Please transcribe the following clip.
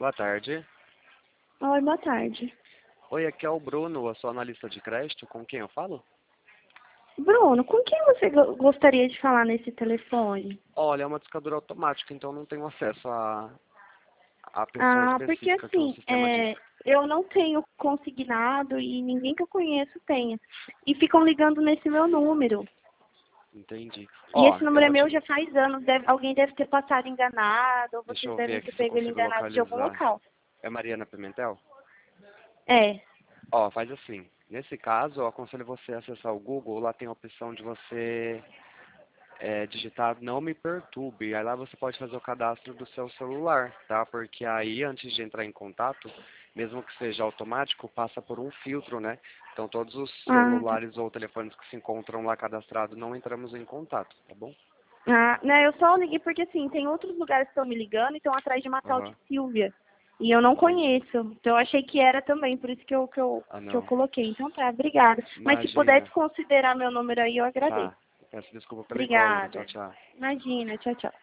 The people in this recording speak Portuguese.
Boa tarde. Oi, boa tarde. Oi, aqui é o Bruno, eu sou analista de crédito. Com quem eu falo? Bruno, com quem você gostaria de falar nesse telefone? Olha, é uma discadura automática, então não tenho acesso à pessoa Ah, porque específica que o assim, sistema diz. eu não tenho consignado e ninguém que eu conheço tenha. E ficam ligando nesse meu número. Entendi. E Ó, esse eu número é vou meu te... já faz anos. Alguém deve ter passado enganado, ou Deixa vocês eu ver devem aqui ter se eu pego ele consigo enganado de algum localizar. local. É Mariana Pimentel? É. Ó, faz assim. Nesse caso, eu aconselho você a acessar o Google. Lá tem a opção de você digitar Não Me Perturbe. Aí lá você pode fazer o cadastro do seu celular, tá? Porque aí, antes de entrar em contato, mesmo que seja automático, passa por um filtro, né? Então, todos os Ah, tá. celulares ou telefones que se encontram lá cadastrados, não entramos em contato, tá bom? Ah, né, eu só liguei porque assim, tem outros lugares que estão me ligando e estão atrás de uma tal de Aham, Silvia. E eu não entendi. conheço. Então eu achei que era também, por isso Ah, que eu não. coloquei. Então tá, obrigada. Mas se puder Imagina. desconsiderar meu número aí, eu agradeço. Tá. Peço desculpa pela incômoda. Tchau, Obrigada. tchau. Imagina, tchau, tchau.